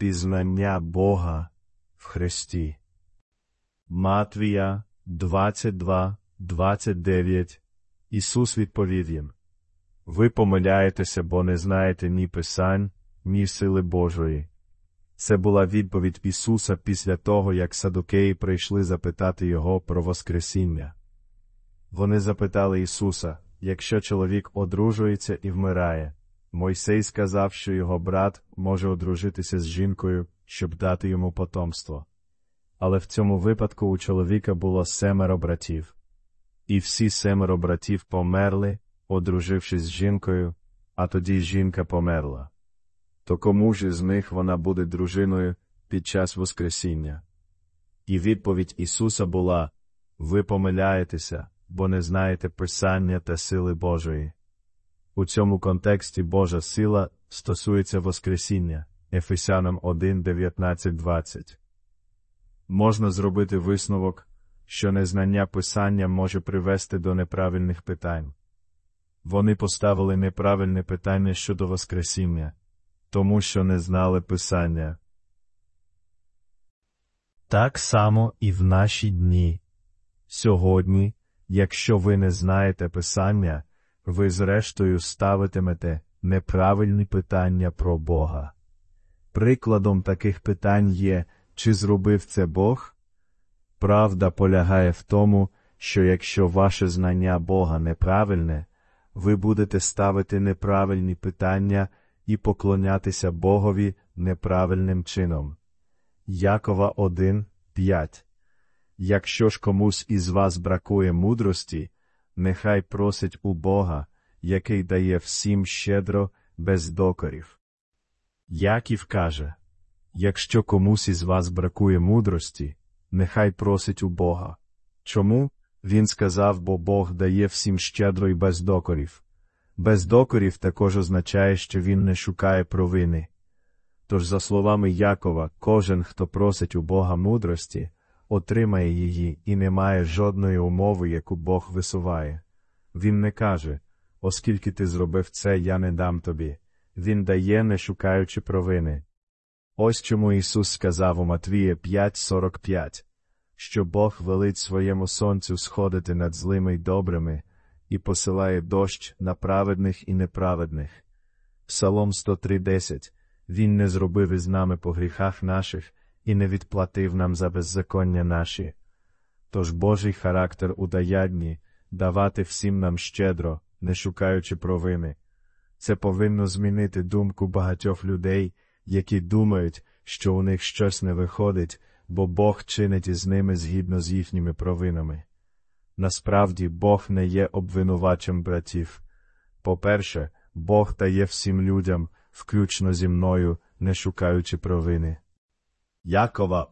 пізнання Бога в Христі. Матвія 22:29. Ісус відповів їм: ви помиляєтеся, бо не знаєте ні Писань, ні сили Божої. Це була відповідь Ісуса після того, як садукеї прийшли запитати Його про Воскресіння. Вони запитали Ісуса: якщо чоловік одружується і вмирає, Мойсей сказав, що його брат може одружитися з жінкою, щоб дати йому потомство. Але в цьому випадку у чоловіка було 7 братів. І всі 7 братів померли, одружившись з жінкою, а тоді жінка померла. То кому ж із них вона буде дружиною під час Воскресіння? І відповідь Ісуса була: ви помиляєтеся, бо не знаєте Писання та сили Божої. У цьому контексті Божа сила стосується Воскресіння. Ефесянам 1:19-20. Можна зробити висновок, що незнання Писання може привести до неправильних питань. Вони поставили неправильне питання щодо Воскресіння, тому що не знали Писання. Так само і в наші дні. Сьогодні, якщо ви не знаєте Писання, ви зрештою ставитимете неправильні питання про Бога. Прикладом таких питань є: чи зробив це Бог? Правда полягає в тому, що якщо ваше знання Бога неправильне, ви будете ставити неправильні питання і поклонятися Богові неправильним чином. Якова 1:5. Якщо ж комусь із вас бракує мудрості, нехай просить у Бога, який дає всім щедро, без докорів. Яків каже: якщо комусь із вас бракує мудрості, нехай просить у Бога. Чому? Він сказав, бо Бог дає всім щедро і без докорів. Без докорів також означає, що він не шукає провини. Тож, за словами Якова, кожен, хто просить у Бога мудрості, отримає її і не має жодної умови, яку Бог висуває. Він не каже: оскільки ти зробив це, я не дам тобі. Він дає, не шукаючи провини. Ось чому Ісус сказав у Матвія 5:45, що Бог велить своєму сонцю сходити над злими й добрими і посилає дощ на праведних і неправедних. Псалом 103:10. Він не зробив із нами по гріхах наших і не відплатив нам за беззаконня наші. Тож Божий характер у даянні – давати всім нам щедро, не шукаючи провини. Це повинно змінити думку багатьох людей, які думають, що у них щось не виходить, бо Бог чинить із ними згідно з їхніми провинами. Насправді, Бог не є обвинувачем братів. По-перше, Бог дає всім людям, включно зі мною, не шукаючи провини. Якова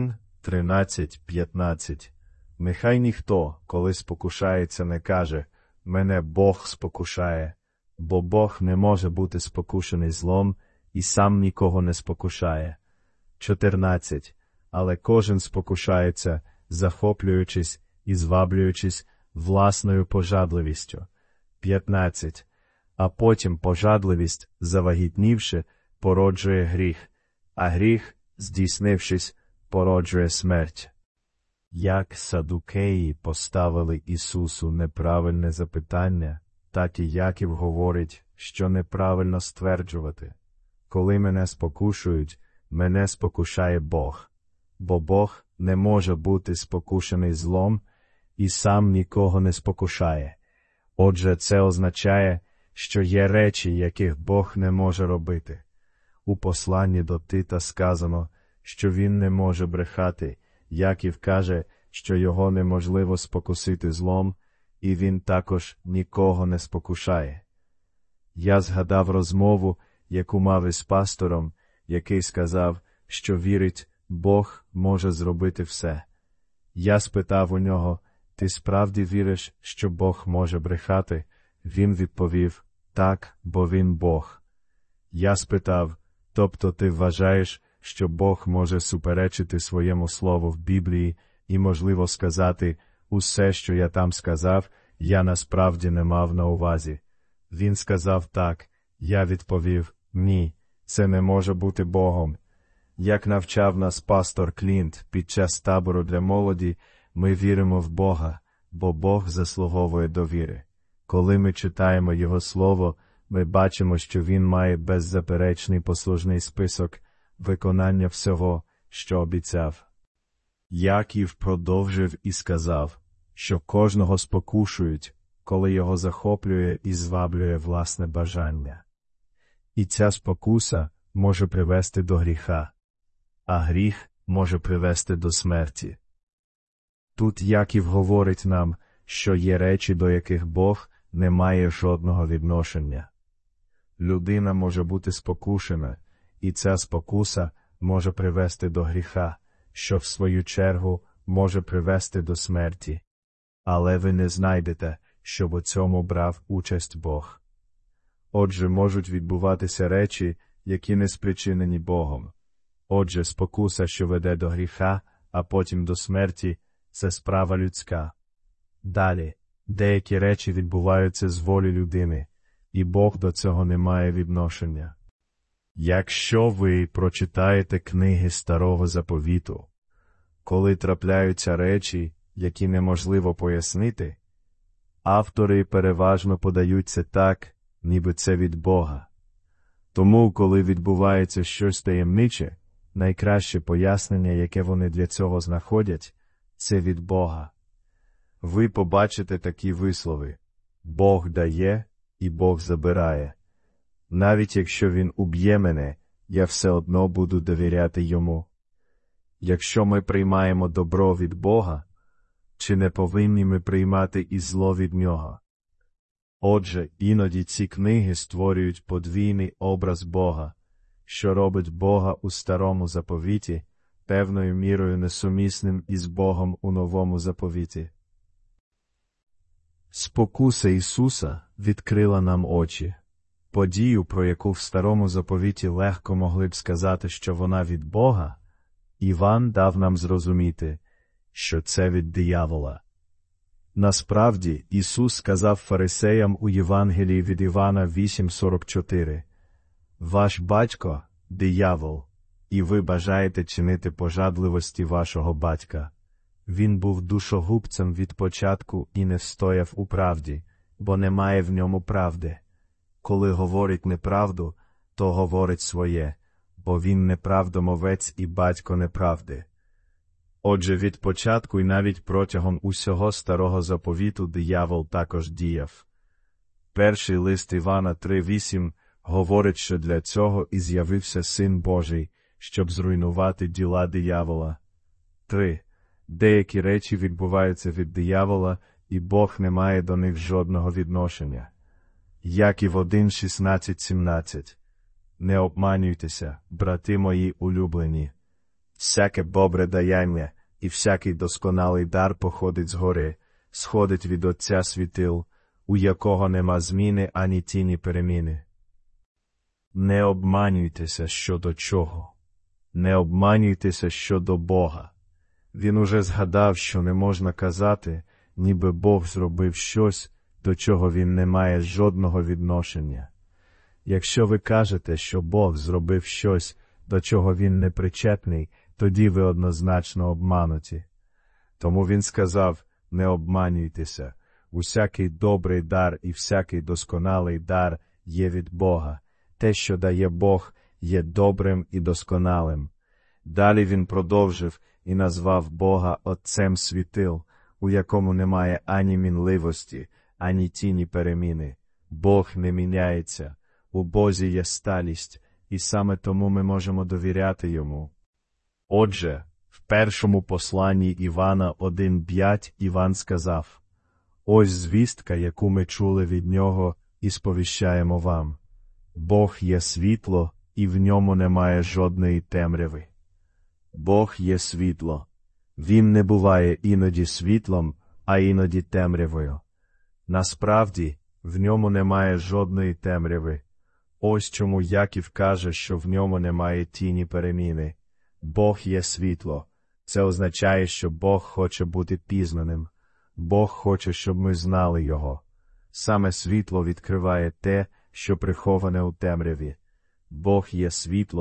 1:13-15. Нехай ніхто, коли спокушається, не каже: «Мене Бог спокушає», бо Бог не може бути спокушений злом і сам нікого не спокушає. 14. Але кожен спокушається, захоплюючись і зваблюючись власною пожадливістю. 15. А потім пожадливість, завагітнівши, породжує гріх, а гріх, здійснившись, породжує смерть. Як садукеї поставили Ісусу неправильне запитання, так і Яків говорить, що неправильно стверджувати: коли мене спокушують, мене спокушає Бог, бо Бог не може бути спокушений злом і сам нікого не спокушає. Отже, це означає, що є речі, яких Бог не може робити. У посланні до Тита сказано, що він не може брехати. Яків каже, що його неможливо спокусити злом, і він також нікого не спокушає. Я згадав розмову, яку мав із пастором, який сказав, що вірить, Бог може зробити все. Я спитав у нього: «Ти справді віриш, що Бог може брехати?» Він відповів: «Так, бо він Бог». Я спитав: «Тобто ти вважаєш, що Бог може суперечити своєму слову в Біблії і, можливо, сказати: усе, що я там сказав, я насправді не мав на увазі?» Він сказав: «Так». Я відповів: «Ні, це не може бути Богом». Як навчав нас пастор Клінт під час табору для молоді, ми віримо в Бога, бо Бог заслуговує довіри. Коли ми читаємо Його Слово, ми бачимо, що Він має беззаперечний послужний список виконання всього, що обіцяв. Яків продовжив і сказав, що кожного спокушують, коли його захоплює і зваблює власне бажання. І ця спокуса може привести до гріха, а гріх може привести до смерті. Тут Яків говорить нам, що є речі, до яких Бог не має жодного відношення. Людина може бути спокушена, і ця спокуса може привести до гріха, що в свою чергу може привести до смерті. Але ви не знайдете, щоб у цьому брав участь Бог. Отже, можуть відбуватися речі, які не спричинені Богом. Отже, спокуса, що веде до гріха, а потім до смерті, це справа людська. Далі, деякі речі відбуваються з волі людини, і Бог до цього не має відношення. Якщо ви прочитаєте книги Старого Заповіту, коли трапляються речі, які неможливо пояснити, автори переважно подають це так, ніби це від Бога. Тому, коли відбувається щось таємниче, найкраще пояснення, яке вони для цього знаходять, це від Бога. Ви побачите такі вислови: Бог дає і Бог забирає. Навіть якщо Він уб'є мене, я все одно буду довіряти Йому. Якщо ми приймаємо добро від Бога, чи не повинні ми приймати і зло від Нього? Отже, іноді ці книги створюють подвійний образ Бога, що робить Бога у Старому Заповіті певною мірою несумісним із Богом у Новому Заповіті. Спокуса Ісуса відкрила нам очі. Подію, про яку в Старому Заповіті легко могли б сказати, що вона від Бога, Іван дав нам зрозуміти, що це від диявола. Насправді, Ісус сказав фарисеям у Євангелії від Івана 8:44: «Ваш батько – диявол, і ви бажаєте чинити пожадливості вашого батька. Він був душогубцем від початку і не стояв у правді, бо немає в ньому правди. Коли говорить неправду, то говорить своє, бо він неправдомовець і батько неправди». Отже, від початку і навіть протягом усього Старого Заповіту диявол також діяв. Перший лист Івана 3:8 говорить, що для цього і з'явився Син Божий, щоб зруйнувати діла диявола. 3. Деякі речі відбуваються від диявола, і Бог не має до них жодного відношення. Яків 1:16-17. Не обманюйтеся, брати мої улюблені. Всяке добре даяння і всякий досконалий дар походить згори, сходить від Отця світил, у якого нема зміни ані тіні переміни. Не обманюйтеся щодо чого. Не обманюйтеся щодо Бога. Він уже згадав, що не можна казати, ніби Бог зробив щось, до чого він не має жодного відношення. Якщо ви кажете, що Бог зробив щось, до чого він не причетний, тоді ви однозначно обмануті. Тому він сказав: не обманюйтеся, усякий добрий дар і всякий досконалий дар є від Бога. Те, що дає Бог, є добрим і досконалим. Далі він продовжив і назвав Бога Отцем світил, у якому немає ані мінливості, ані тіні переміни. Бог не міняється, у Бозі є сталість, і саме тому ми можемо довіряти Йому. Отже, в першому посланні Івана 1:5 Іван сказав: «Ось звістка, яку ми чули від Нього, і сповіщаємо вам. Бог є світло, і в ньому немає жодної темряви». Бог є світло. Він не буває іноді світлом, а іноді темрявою. Насправді, в ньому немає жодної темряви. Ось чому Яків каже, що в ньому немає тіні переміни. Бог є світло. Це означає, що Бог хоче бути пізнаним. Бог хоче, щоб ми знали Його. Саме світло відкриває те, що приховане у темряві. Бог є світло,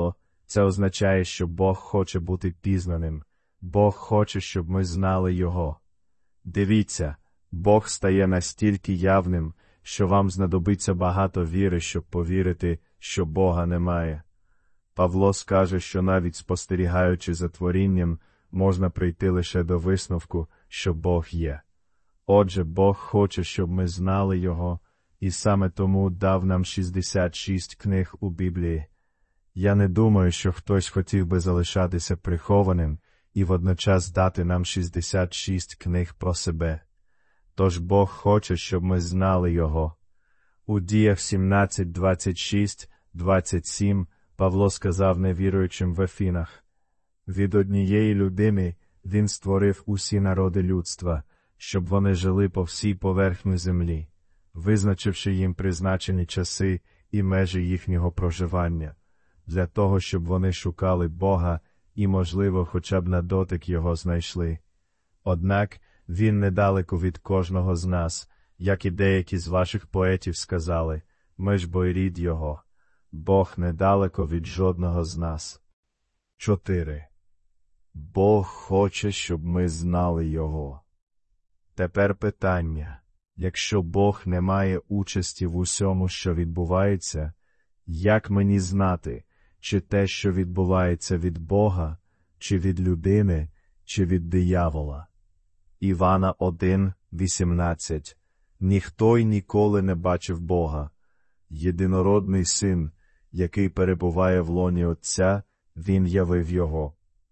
Це означає, що Бог хоче бути пізнаним. Бог хоче, щоб ми знали Його. Дивіться, Бог стає настільки явним, що вам знадобиться багато віри, щоб повірити, що Бога немає. Павло скаже, що навіть спостерігаючи за творінням, можна прийти лише до висновку, що Бог є. Отже, Бог хоче, щоб ми знали Його, і саме тому дав нам 66 книг у Біблії. Я не думаю, що хтось хотів би залишатися прихованим і водночас дати нам 66 книг про себе. Тож Бог хоче, щоб ми знали Його. У Діях 17, 26, 27 Павло сказав невіруючим в Ефінах: «Від однієї людини Він створив усі народи людства, щоб вони жили по всій поверхні землі, визначивши їм призначені часи і межі їхнього проживання, для того, щоб вони шукали Бога і, можливо, хоча б на дотик Його знайшли. Однак Він недалеко від кожного з нас, як і деякі з ваших поетів сказали, ми ж бо й рід Його. Бог недалеко від жодного з нас». 4. Бог хоче, щоб ми знали Його. Тепер питання. Якщо Бог не має участі в усьому, що відбувається, як мені знати, чи те, що відбувається від Бога, чи від людини, чи від диявола? Івана 1, 18. Ніхто й ніколи не бачив Бога. Єдинородний Син, який перебуває в лоні Отця, Він явив Його.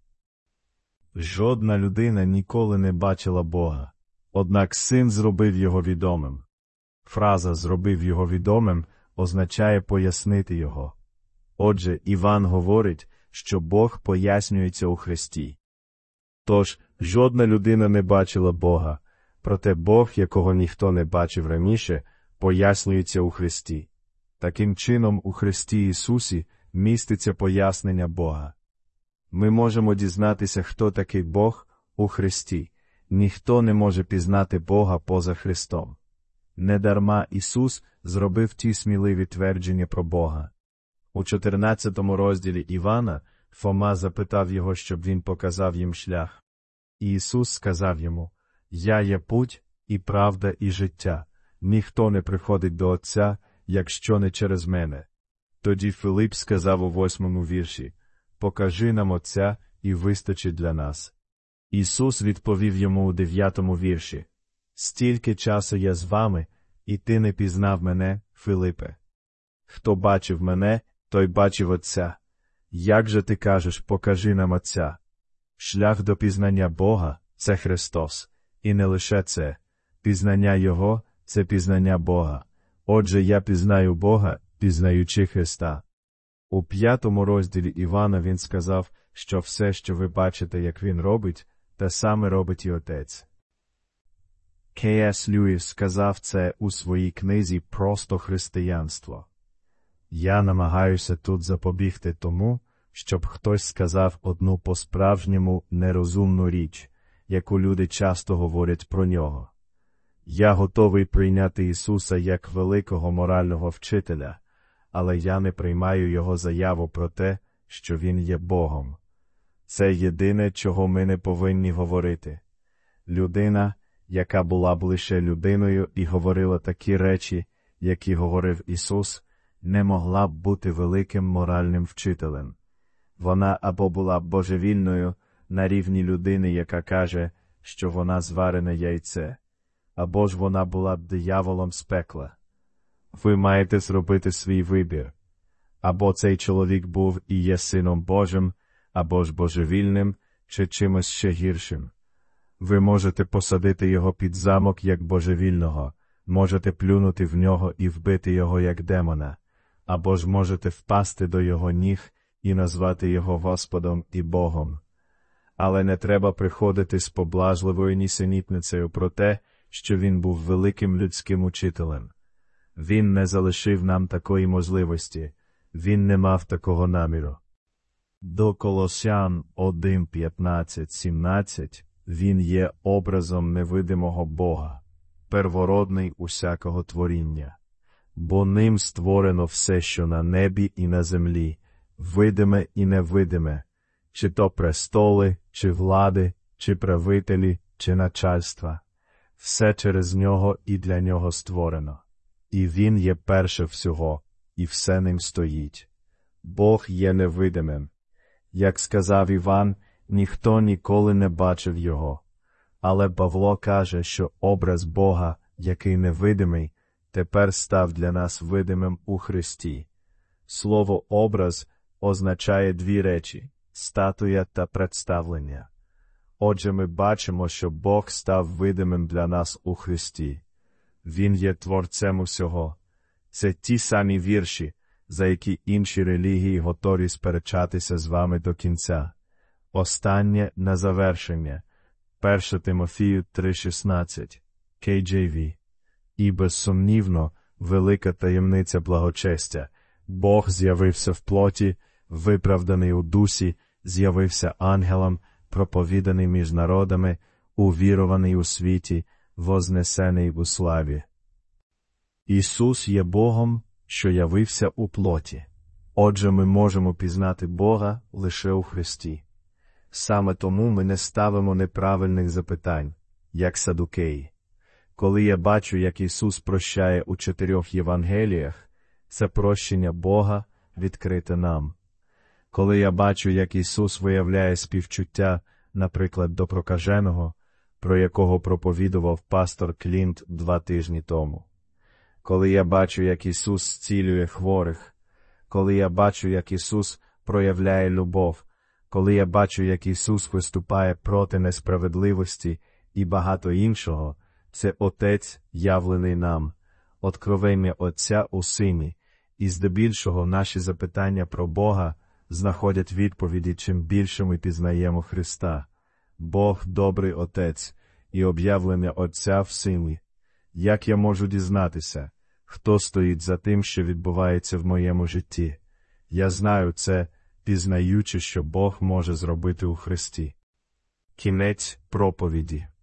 Жодна людина ніколи не бачила Бога. Однак Син зробив Його відомим. Фраза «зробив Його відомим» означає пояснити Його. Отже, Іван говорить, що Бог пояснюється у Христі. Тож, жодна людина не бачила Бога, проте Бог, якого ніхто не бачив раніше, пояснюється у Христі. Таким чином, у Христі Ісусі міститься пояснення Бога. Ми можемо дізнатися, хто такий Бог, у Христі. Ніхто не може пізнати Бога поза Христом. Недарма Ісус зробив ті сміливі твердження про Бога. У 14 розділі Івана Фома запитав Його, щоб Він показав їм шлях. І Ісус сказав йому: «Я є путь, і правда, і життя. Ніхто не приходить до Отця, якщо не через мене». Тоді Филип сказав у 8 вірші: «Покажи нам Отця, і вистачить для нас». Ісус відповів йому у 9 вірші: «Стільки часу я з вами, і ти не пізнав мене, Филипе? Хто бачив мене, той бачив Отця. Як же ти кажеш, покажи нам Отця?» Шлях до пізнання Бога – це Христос. І не лише це. Пізнання Його – це пізнання Бога. Отже, я пізнаю Бога, пізнаючи Христа. У 5 розділі Івана він сказав, що все, що ви бачите, як він робить, те саме робить і Отець. К.С. Льюіс сказав це у своїй книзі «Просто християнство». Я намагаюся тут запобігти тому, щоб хтось сказав одну по-справжньому нерозумну річ, яку люди часто говорять про нього. Я готовий прийняти Ісуса як великого морального вчителя, але я не приймаю Його заяву про те, що Він є Богом. Це єдине, чого ми не повинні говорити. Людина, яка була б лише людиною і говорила такі речі, які говорив Ісус, не могла б бути великим моральним вчителем. Вона або була б божевільною на рівні людини, яка каже, що вона зварене яйце, або ж вона була б дияволом з пекла. Ви маєте зробити свій вибір. Або цей чоловік був і є Сином Божим, або ж божевільним, чи чимось ще гіршим. Ви можете посадити його під замок як божевільного, можете плюнути в нього і вбити його як демона, або ж можете впасти до його ніг і назвати його Господом і Богом. Але не треба приходити з поблажливою нісенітницею про те, що він був великим людським учителем. Він не залишив нам такої можливості, він не мав такого наміру. До Колосян 1, 15, 17 він є образом невидимого Бога, первородний усякого творіння. Бо ним створено все, що на небі і на землі, видиме і невидиме, чи то престоли, чи влади, чи правителі, чи начальства. Все через нього і для нього створено. І він є перше всього, і все ним стоїть. Бог є невидимим. Як сказав Іван, ніхто ніколи не бачив його. Але Павло каже, що образ Бога, який невидимий, тепер став для нас видимим у Христі. Слово «образ» означає дві речі – статуя та представлення. Отже, ми бачимо, що Бог став видимим для нас у Христі. Він є творцем усього. Це ті самі вірші, за які інші релігії готові сперечатися з вами до кінця. Останнє на завершення. 1 Тимофію 3:16, KJV. І безсумнівно, велика таємниця благочестя. Бог з'явився в плоті, виправданий у дусі, з'явився ангелам, проповіданий між народами, увірований у світі, вознесений у славі. Ісус є Богом, що явився у плоті. Отже, ми можемо пізнати Бога лише у Христі. Саме тому ми не ставимо неправильних запитань, як садукеї. Коли я бачу, як Ісус прощає у 4 Євангеліях, це прощення Бога відкрите нам. Коли я бачу, як Ісус виявляє співчуття, наприклад, до прокаженого, про якого проповідував пастор Клінт 2 тижні тому. Коли я бачу, як Ісус зцілює хворих, коли я бачу, як Ісус проявляє любов, коли я бачу, як Ісус виступає проти несправедливості і багато іншого, це Отець, явлений нам, откровення Отця у Сині, і здебільшого наші запитання про Бога знаходять відповіді, чим більше ми пізнаємо Христа. Бог – добрий Отець і об'явлення Отця в Сині. Як я можу дізнатися, хто стоїть за тим, що відбувається в моєму житті? Я знаю це, пізнаючи, що Бог може зробити у Христі. Кінець проповіді.